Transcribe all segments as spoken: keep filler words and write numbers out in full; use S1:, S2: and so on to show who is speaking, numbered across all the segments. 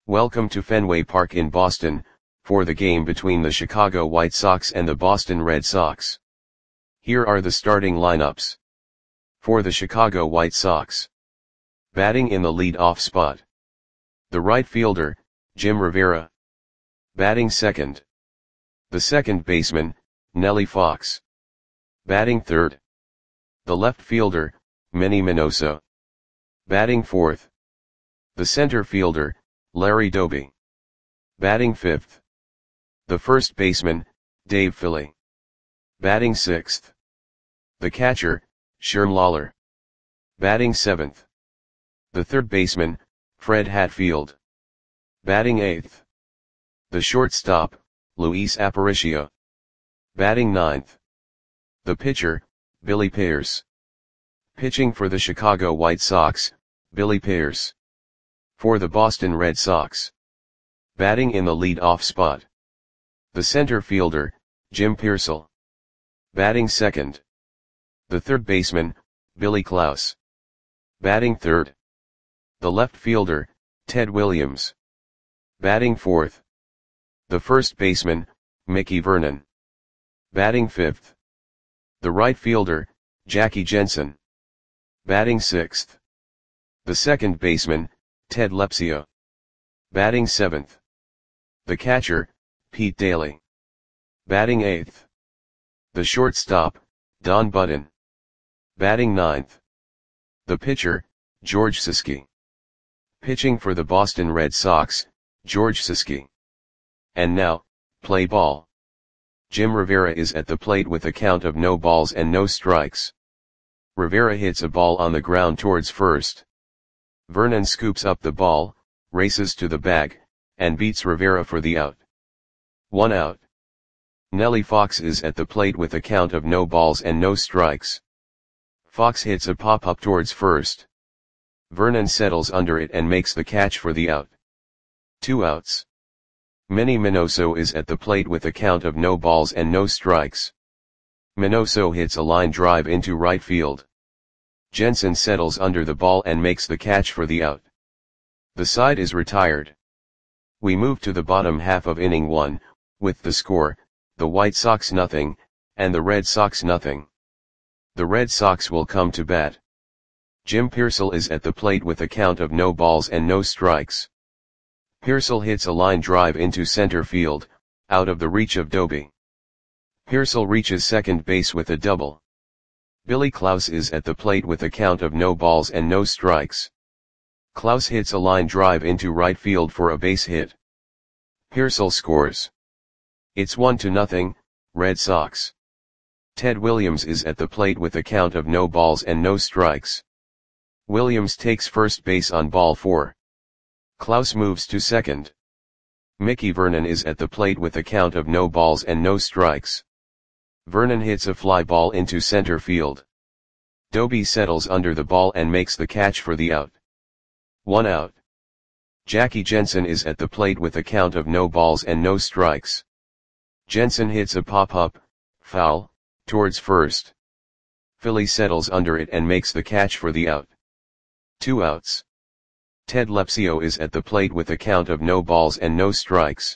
S1: Welcome to Fenway Park in Boston, for the game between the Chicago White Sox and the Boston Red Sox. Here are the starting lineups. For the Chicago White Sox. Batting in the lead-off spot. The right fielder, Jim Rivera. Batting second. The second baseman, Nellie Fox. Batting third. The left fielder, Manny Minoso. Batting fourth. The center fielder, Larry Doby. Batting fifth. The first baseman, Dave Philly. Batting sixth. The catcher, Sherm Lawler. Batting seventh. The third baseman, Fred Hatfield. Batting eighth. The shortstop, Luis Aparicio. Batting ninth. The pitcher, Billy Pierce. Pitching for the Chicago White Sox, Billy Pierce. For the Boston Red Sox. Batting in the lead-off spot. The center fielder, Jim Piersall. Batting second. The third baseman, Billy Klaus. Batting third. The left fielder, Ted Williams. Batting fourth. The first baseman, Mickey Vernon. Batting fifth. The right fielder, Jackie Jensen. Batting sixth. The second baseman, Ted Lepsio. Batting seventh. The catcher, Pete Daly. Batting eighth. The shortstop, Don Button. Batting ninth. The pitcher, George Siski. Pitching for the Boston Red Sox, George Siski. And now, play ball. Jim Rivera is at the plate with a count of no balls and no strikes. Rivera hits a ball on the ground towards first. Vernon scoops up the ball, races to the bag, and beats Rivera for the out. One out. Nellie Fox is at the plate with a count of no balls and no strikes. Fox hits a pop-up towards first. Vernon settles under it and makes the catch for the out. Two outs. Manny Minoso is at the plate with a count of no balls and no strikes. Minoso hits a line drive into right field. Jensen settles under the ball and makes the catch for the out. The side is retired. We move to the bottom half of inning one, with the score, the White Sox nothing, and the Red Sox nothing. The Red Sox will come to bat. Jim Piersall is at the plate with a count of no balls and no strikes. Piersall hits a line drive into center field, out of the reach of Doby. Piersall reaches second base with a double. Billy Klaus is at the plate with a count of no balls and no strikes. Klaus hits a line drive into right field for a base hit. Piersall scores. It's one to nothing, Red Sox. Ted Williams is at the plate with a count of no balls and no strikes. Williams takes first base on ball four. Klaus moves to second. Mickey Vernon is at the plate with a count of no balls and no strikes. Vernon hits a fly ball into center field. Doby settles under the ball and makes the catch for the out. One out. Jackie Jensen is at the plate with a count of no balls and no strikes. Jensen hits a pop-up, foul, towards first. Philly settles under it and makes the catch for the out. Two outs. Ted Lepsio is at the plate with a count of no balls and no strikes.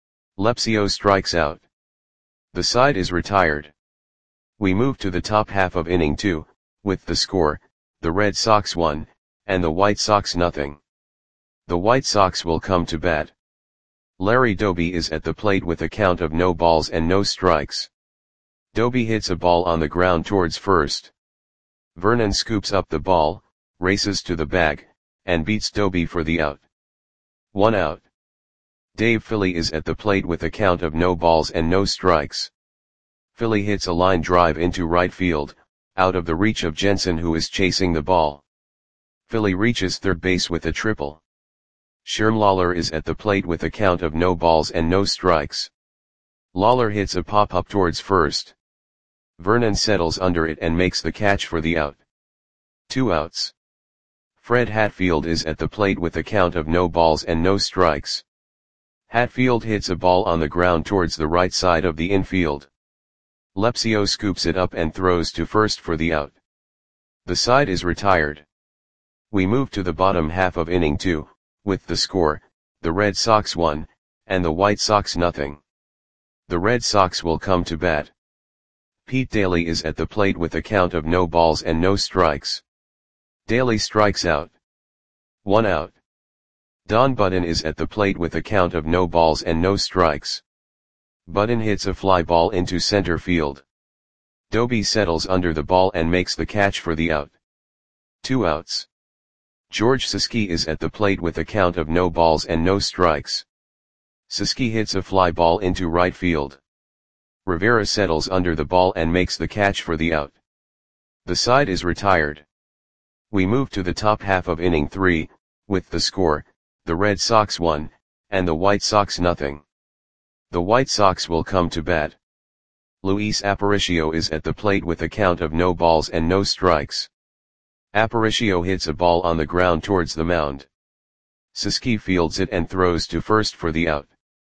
S1: Lepsio strikes out. The side is retired. We move to the top half of inning two, with the score, the Red Sox one, and the White Sox nothing. The White Sox will come to bat. Larry Doby is at the plate with a count of no balls and no strikes. Doby hits a ball on the ground towards first. Vernon scoops up the ball, races to the bag, and beats Doby for the out. One out. Dave Philly is at the plate with a count of no balls and no strikes. Philly hits a line drive into right field, out of the reach of Jensen who is chasing the ball. Philly reaches third base with a triple. Sherm Lawler is at the plate with a count of no balls and no strikes. Lawler hits a pop-up towards first. Vernon settles under it and makes the catch for the out. Two outs. Fred Hatfield is at the plate with a count of no balls and no strikes. Hatfield hits a ball on the ground towards the right side of the infield. Lepsio scoops it up and throws to first for the out. The side is retired. We move to the bottom half of inning two, with the score, the Red Sox one, and the White Sox nothing. The Red Sox will come to bat. Pete Daly is at the plate with a count of no balls and no strikes. Daly strikes out. One out. Don Button is at the plate with a count of no balls and no strikes. Button hits a fly ball into center field. Doby settles under the ball and makes the catch for the out. Two outs. George Siski is at the plate with a count of no balls and no strikes. Siski hits a fly ball into right field. Rivera settles under the ball and makes the catch for the out. The side is retired. We move to the top half of inning three, with the score, the Red Sox one, and the White Sox nothing. The White Sox will come to bat. Luis Aparicio is at the plate with a count of no balls and no strikes. Aparicio hits a ball on the ground towards the mound. Siski fields it and throws to first for the out.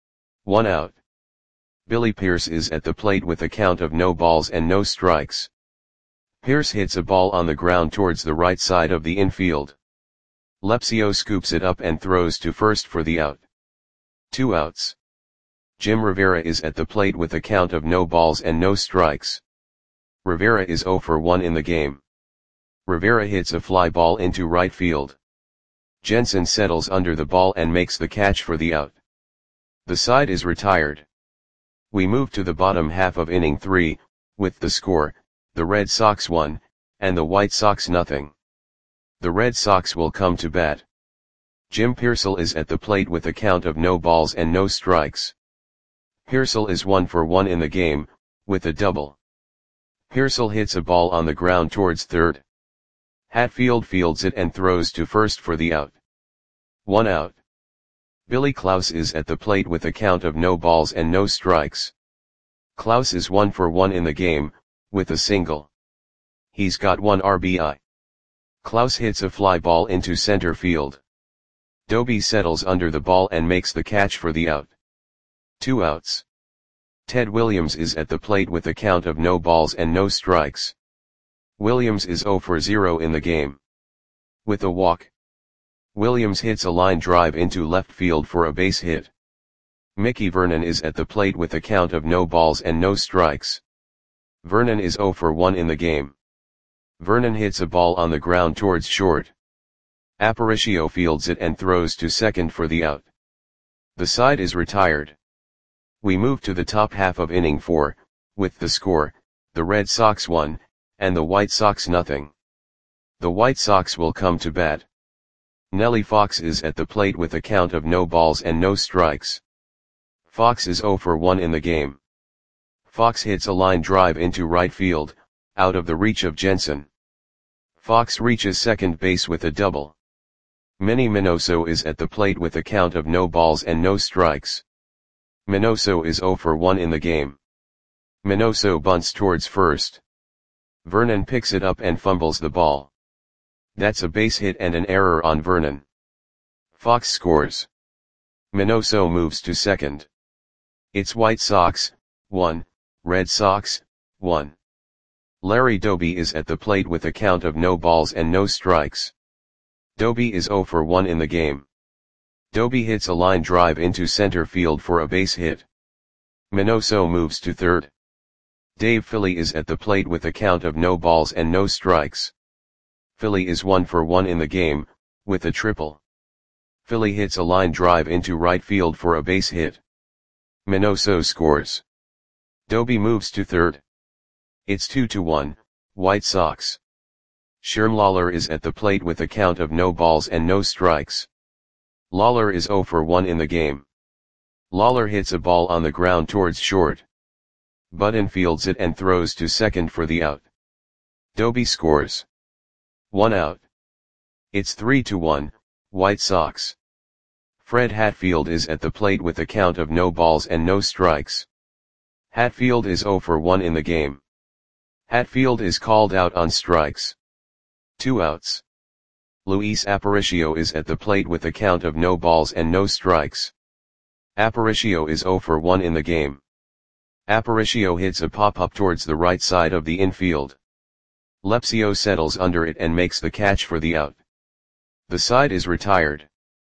S1: One out. Billy Pierce is at the plate with a count of no balls and no strikes. Pierce hits a ball on the ground towards the right side of the infield. Lepsio scoops it up and throws to first for the out. Two outs. Jim Rivera is at the plate with a count of no balls and no strikes. Rivera is oh for one in the game. Rivera hits a fly ball into right field. Jensen settles under the ball and makes the catch for the out. The side is retired. We move to the bottom half of inning three, with the score, the Red Sox one, and the White Sox nothing. The Red Sox will come to bat. Jim Piersall is at the plate with a count of no balls and no strikes. Piersall is one for one in the game, with a double. Piersall hits a ball on the ground towards third. Hatfield fields it and throws to first for the out. One out. Billy Klaus is at the plate with a count of no balls and no strikes. Klaus is one for one in the game, with a single. He's got one R B I. Klaus hits a fly ball into center field. Doby settles under the ball and makes the catch for the out. Two outs. Ted Williams is at the plate with a count of no balls and no strikes. Williams is oh for zero in the game. With a walk. Williams hits a line drive into left field for a base hit. Mickey Vernon is at the plate with a count of no balls and no strikes. Vernon is oh for one in the game. Vernon hits a ball on the ground towards short. Aparicio fields it and throws to second for the out. The side is retired. We move to the top half of inning four, with the score, the Red Sox one, and the White Sox nothing. The White Sox will come to bat. Nellie Fox is at the plate with a count of no balls and no strikes. Fox is oh for one in the game. Fox hits a line drive into right field, out of the reach of Jensen. Fox reaches second base with a double. Manny Minoso is at the plate with a count of no balls and no strikes. Minoso is oh for one in the game. Minoso bunts towards first. Vernon picks it up and fumbles the ball. That's a base hit and an error on Vernon. Fox scores. Minoso moves to second. It's White Sox, one, Red Sox, one. Larry Doby is at the plate with a count of no balls and no strikes. Doby is oh for one in the game. Doby hits a line drive into center field for a base hit. Minoso moves to third. Dave Philly is at the plate with a count of no balls and no strikes. Philly is one for one in the game, with a triple. Philly hits a line drive into right field for a base hit. Minoso scores. Doby moves to third. It's two to one, White Sox. Sherm Lawler is at the plate with a count of no balls and no strikes. Lawler is oh for one in the game. Lawler hits a ball on the ground towards short. Button fields it and throws to second for the out. Doby scores. One out. It's three to one, White Sox. Fred Hatfield is at the plate with a count of no balls and no strikes. Hatfield is oh for one in the game. Hatfield is called out on strikes. Two outs. Luis Aparicio is at the plate with a count of no balls and no strikes. Aparicio is oh for one in the game. Aparicio hits a pop-up towards the right side of the infield. Lepsio settles under it and makes the catch for the out. The side is retired.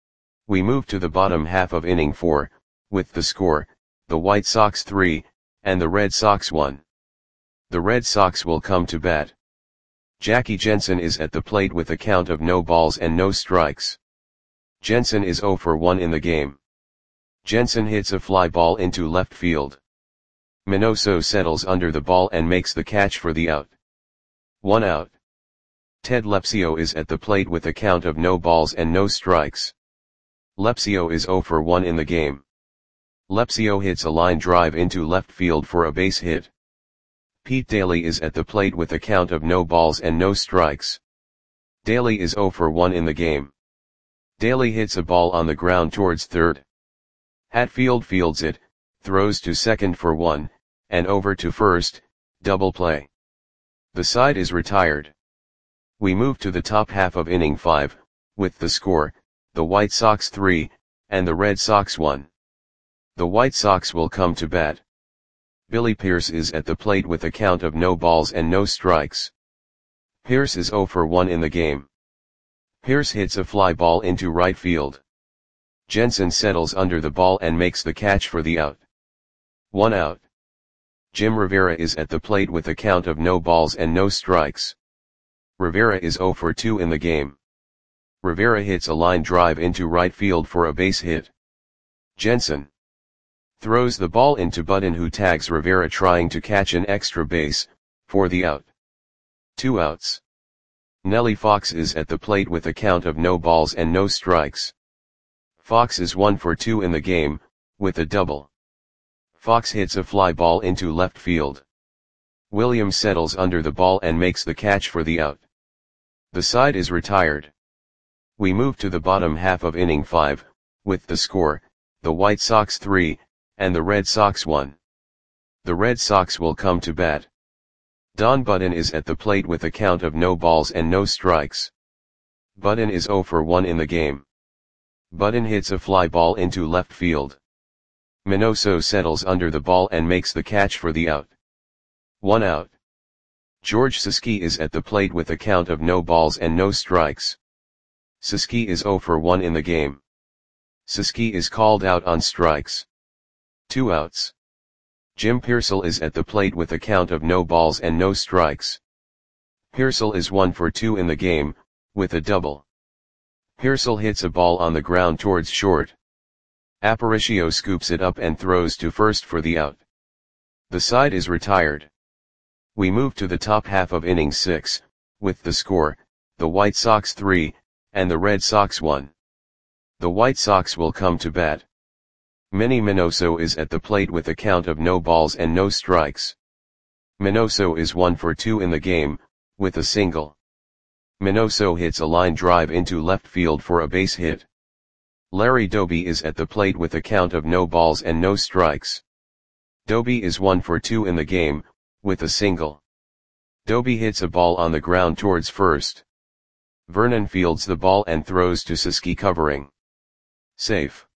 S1: We move to the bottom half of inning four, with the score, the White Sox three, and the Red Sox one. The Red Sox will come to bat. Jackie Jensen is at the plate with a count of no balls and no strikes. Jensen is oh for one in the game. Jensen hits a fly ball into left field. Minoso settles under the ball and makes the catch for the out. One out. Ted Lepsio is at the plate with a count of no balls and no strikes. Lepsio is oh for one in the game. Lepsio hits a line drive into left field for a base hit. Pete Daly is at the plate with a count of no balls and no strikes. Daly is oh for one in the game. Daly hits a ball on the ground towards third. Hatfield fields it, throws to second for one, and over to first, double play. The side is retired. We move to the top half of inning five, with the score, the White Sox three, and the Red Sox one. The White Sox will come to bat. Billy Pierce is at the plate with a count of no balls and no strikes. Pierce is oh for one in the game. Pierce hits a fly ball into right field. Jensen settles under the ball and makes the catch for the out. One out. Jim Rivera is at the plate with a count of no balls and no strikes. Rivera is oh for two in the game. Rivera hits a line drive into right field for a base hit. Jensen throws the ball into Budden, who tags Rivera trying to catch an extra base, for the out. Two outs. Nellie Fox is at the plate with a count of no balls and no strikes. Fox is one for two in the game, with a double. Fox hits a fly ball into left field. Williams settles under the ball and makes the catch for the out. The side is retired. We move to the bottom half of inning five, with the score, the White Sox three, and the Red Sox one. The Red Sox will come to bat. Don Budden is at the plate with a count of no balls and no strikes. Budden is oh for one in the game. Budden hits a fly ball into left field. Minoso settles under the ball and makes the catch for the out. One out. George Siski is at the plate with a count of no balls and no strikes. Siski is oh for one in the game. Siski is called out on strikes. Two outs. Jim Pearsall is at the plate with a count of no balls and no strikes. Pearsall is one for two in the game, with a double. Pearsall hits a ball on the ground towards short. Aparicio scoops it up and throws to first for the out. The side is retired. We move to the top half of inning six, with the score, the White Sox three, and the Red Sox one. The White Sox will come to bat. Manny Minoso is at the plate with a count of no balls and no strikes. Minoso is one for two in the game, with a single. Minoso hits a line drive into left field for a base hit. Larry Doby is at the plate with a count of no balls and no strikes. Doby is one for two in the game, with a single. Doby hits a ball on the ground towards first. Vernon fields the ball and throws to Siski covering. Safe.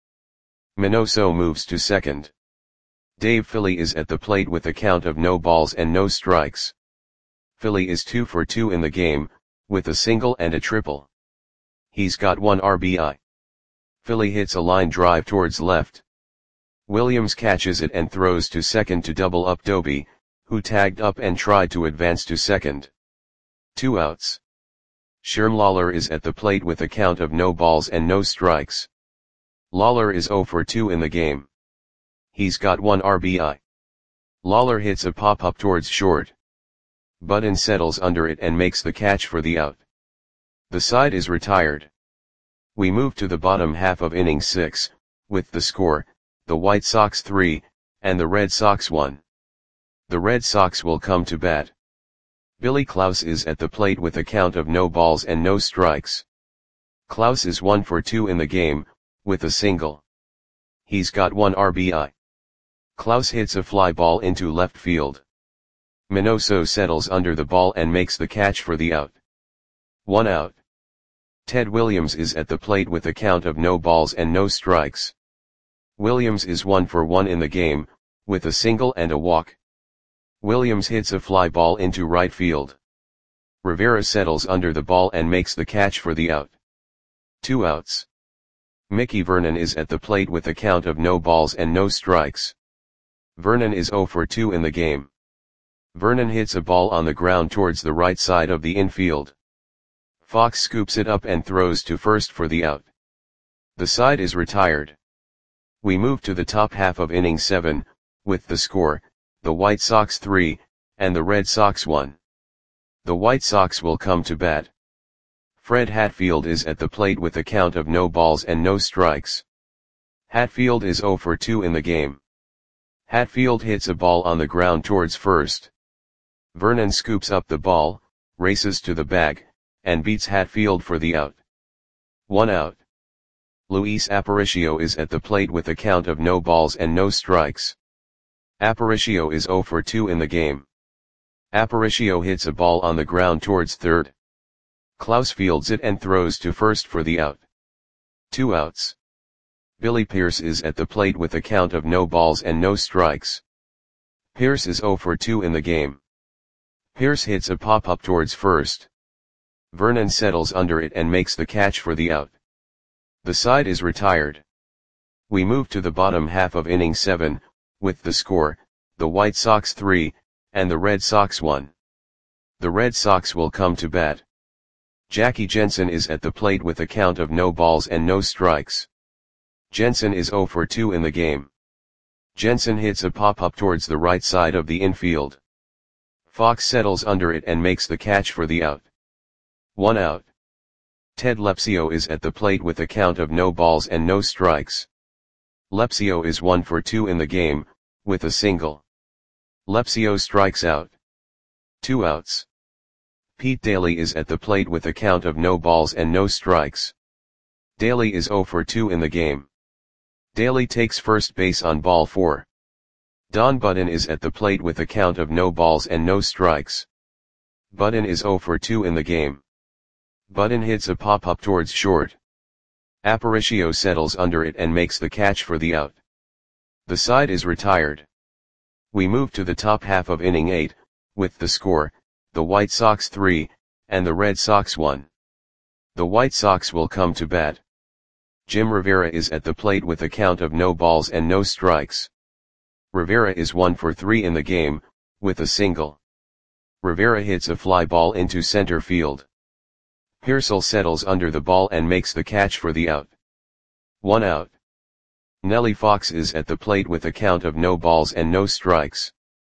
S1: Minoso moves to second. Dave Philly is at the plate with a count of no balls and no strikes. Philly is two for two in the game, with a single and a triple. He's got one R B I. Philly hits a line drive towards left. Williams catches it and throws to second to double up Doby, who tagged up and tried to advance to second. Two outs. Sherm Lawler is at the plate with a count of no balls and no strikes. Lawler is oh for two in the game. He's got one R B I. Lawler hits a pop-up towards short. Budden settles under it and makes the catch for the out. The side is retired. We move to the bottom half of inning six, with the score, the White Sox three, and the Red Sox one. The Red Sox will come to bat. Billy Klaus is at the plate with a count of no balls and no strikes. Klaus is one for two in the game, with a single. He's got one R B I. Klaus hits a fly ball into left field. Minoso settles under the ball and makes the catch for the out. One out. Ted Williams is at the plate with a count of no balls and no strikes. Williams is one for one in the game, with a single and a walk. Williams hits a fly ball into right field. Rivera settles under the ball and makes the catch for the out. Two outs. Mickey Vernon is at the plate with a count of no balls and no strikes. Vernon is zero for two in the game. Vernon hits a ball on the ground towards the right side of the infield. Fox scoops it up and throws to first for the out. The side is retired. We move to the top half of inning seven, with the score, the White Sox three, and the Red Sox one. The White Sox will come to bat. Fred Hatfield is at the plate with a count of no balls and no strikes. Hatfield is zero for two in the game. Hatfield hits a ball on the ground towards first. Vernon scoops up the ball, races to the bag, and beats Hatfield for the out. One out. Luis Aparicio is at the plate with a count of no balls and no strikes. Aparicio is zero for two in the game. Aparicio hits a ball on the ground towards third. Klaus fields it and throws to first for the out. Two outs. Billy Pierce is at the plate with a count of no balls and no strikes. Pierce is zero for two in the game. Pierce hits a pop-up towards first. Vernon settles under it and makes the catch for the out. The side is retired. We move to the bottom half of inning seven, with the score, the White Sox three, and the Red Sox one. The Red Sox will come to bat. Jackie Jensen is at the plate with a count of no balls and no strikes. Jensen is zero for two in the game. Jensen hits a pop-up towards the right side of the infield. Fox settles under it and makes the catch for the out. One out. Ted Lepsio is at the plate with a count of no balls and no strikes. Lepsio is one for two in the game, with a single. Lepsio strikes out. Two outs. Pete Daly is at the plate with a count of no balls and no strikes. Daly is zero for two in the game. Daly takes first base on ball four. Don Budden is at the plate with a count of no balls and no strikes. Budden is zero for two in the game. Budden hits a pop-up towards short. Aparicio settles under it and makes the catch for the out. The side is retired. We move to the top half of inning eight, with the score, the White Sox three, and the Red Sox one. The White Sox will come to bat. Jim Rivera is at the plate with a count of no balls and no strikes. Rivera is one for three in the game, with a single. Rivera hits a fly ball into center field. Pearsall settles under the ball and makes the catch for the out. One out. Nellie Fox is at the plate with a count of no balls and no strikes.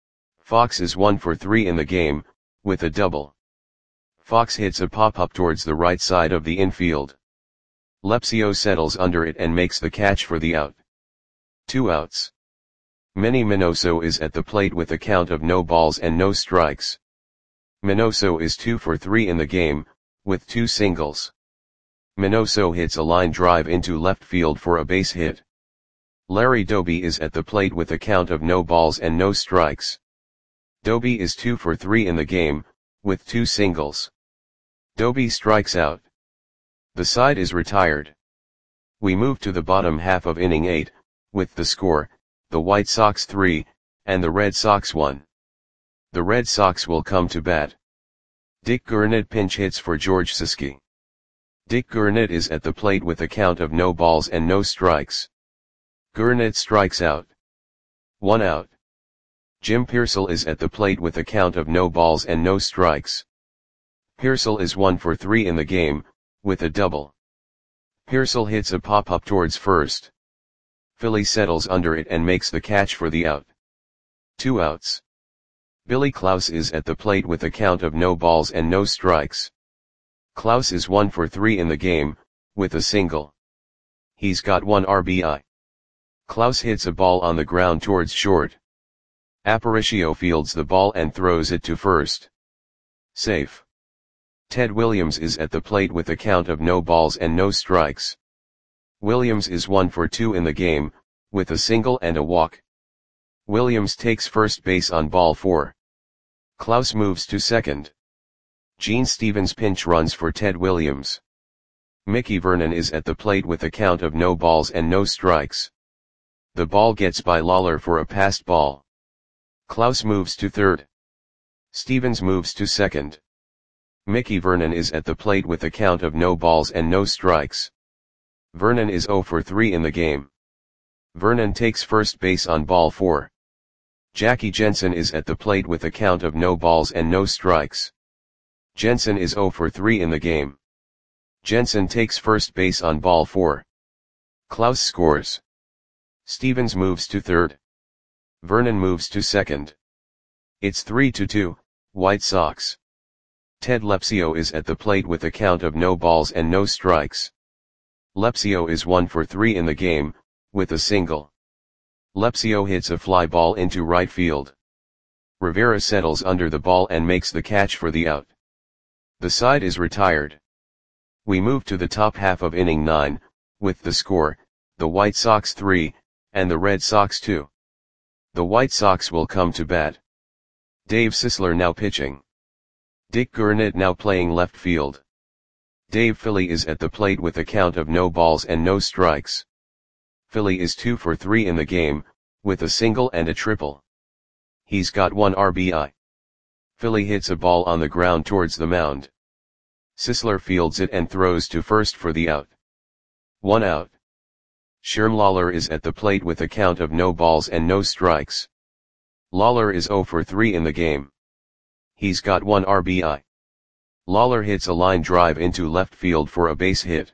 S1: Fox is one for three in the game, with a double. Fox hits a pop-up towards the right side of the infield. Lepsio settles under it and makes the catch for the out. Two outs. Manny Minoso is at the plate with a count of no balls and no strikes. Minoso is two for three in the game, with two singles. Minoso hits a line drive into left field for a base hit. Larry Doby is at the plate with a count of no balls and no strikes. Doby is two for three in the game, with two singles. Doby strikes out. The side is retired. We move to the bottom half of inning eight, with the score, the White Sox three, and the Red Sox one. The Red Sox will come to bat. Dick Gurnett pinch hits for George Siski. Dick Gurnett is at the plate with a count of no balls and no strikes. Gurnett strikes out. One out. Jim Pearsall is at the plate with a count of no balls and no strikes. Pearsall is one for three in the game, with a double. Pearsall hits a pop-up towards first. Philly settles under it and makes the catch for the out. Two outs. Billy Klaus is at the plate with a count of no balls and no strikes. Klaus is one for three in the game, with a single. He's got one R B I. Klaus hits a ball on the ground towards short. Aparicio fields the ball and throws it to first. Safe. Ted Williams is at the plate with a count of no balls and no strikes. Williams is one for two in the game, with a single and a walk. Williams takes first base on ball four. Klaus moves to second. Gene Stevens pinch runs for Ted Williams. Mickey Vernon is at the plate with a count of no balls and no strikes. The ball gets by Lawler for a passed ball. Klaus moves to third. Stevens moves to second. Mickey Vernon is at the plate with a count of no balls and no strikes. Vernon is zero for three in the game. Vernon takes first base on ball four. Jackie Jensen is at the plate with a count of no balls and no strikes. Jensen is zero for three in the game. Jensen takes first base on ball four. Klaus scores. Stevens moves to third. Vernon moves to second. It's three to two, White Sox. Ted Lepsio is at the plate with a count of no balls and no strikes. Lepsio is one for three in the game, with a single. Lepsio hits a fly ball into right field. Rivera settles under the ball and makes the catch for the out. The side is retired. We move to the top half of inning nine, with the score, the White Sox three, and the Red Sox two. The White Sox will come to bat. Dave Sisler now pitching. Dick Gurnett now playing left field. Dave Philly is at the plate with a count of no balls and no strikes. Philly is two for three in the game, with a single and a triple. He's got one R B I. Philly hits a ball on the ground towards the mound. Sisler fields it and throws to first for the out. One out. Sherm Lawler is at the plate with a count of no balls and no strikes. Lawler is zero for three in the game. He's got one R B I. Lawler hits a line drive into left field for a base hit.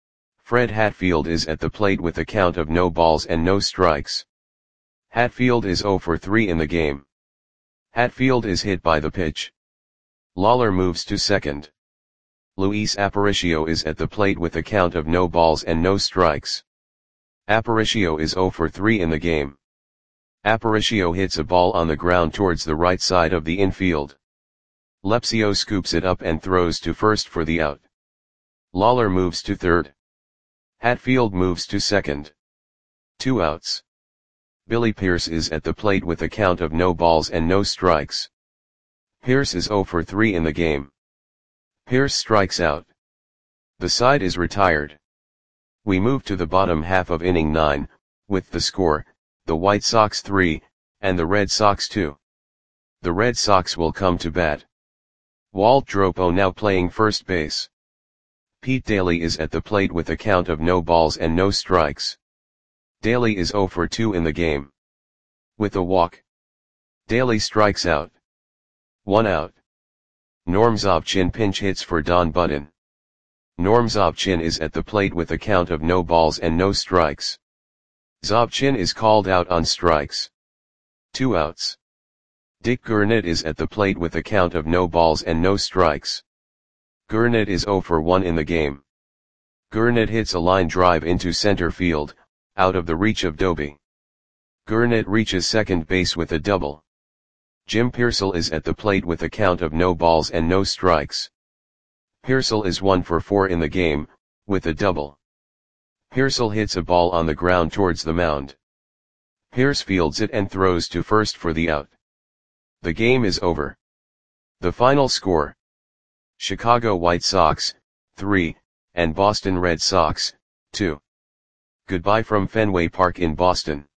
S1: Fred Hatfield is at the plate with a count of no balls and no strikes. Hatfield is zero for three in the game. Hatfield is hit by the pitch. Lawler moves to second. Luis Aparicio is at the plate with a count of no balls and no strikes. Aparicio is zero for three in the game. Aparicio hits a ball on the ground towards the right side of the infield. Lepsio scoops it up and throws to first for the out. Lawler moves to third. Hatfield moves to second. Two outs. Billy Pierce is at the plate with a count of no balls and no strikes. Pierce is zero for three in the game. Pierce strikes out. The side is retired. We move to the bottom half of inning nine, with the score, the White Sox three, and the Red Sox two. The Red Sox will come to bat. Walt Dropo now playing first base. Pete Daly is at the plate with a count of no balls and no strikes. Daly is zero for two in the game. With a walk. Daly strikes out. One out. Norm Zobchin pinch hits for Don Budden. Norm Zobchin is at the plate with a count of no balls and no strikes. Zobchin is called out on strikes. Two outs. Dick Gurnett is at the plate with a count of no balls and no strikes. Gurnett is zero for one in the game. Gurnett hits a line drive into center field, out of the reach of Doby. Gurnett reaches second base with a double. Jim Piersall is at the plate with a count of no balls and no strikes. Piersall is one for four in the game, with a double. Piersall hits a ball on the ground towards the mound. Pierce fields it and throws to first for the out. The game is over. The final score: Chicago White Sox, three, and Boston Red Sox, two. Goodbye from Fenway Park in Boston.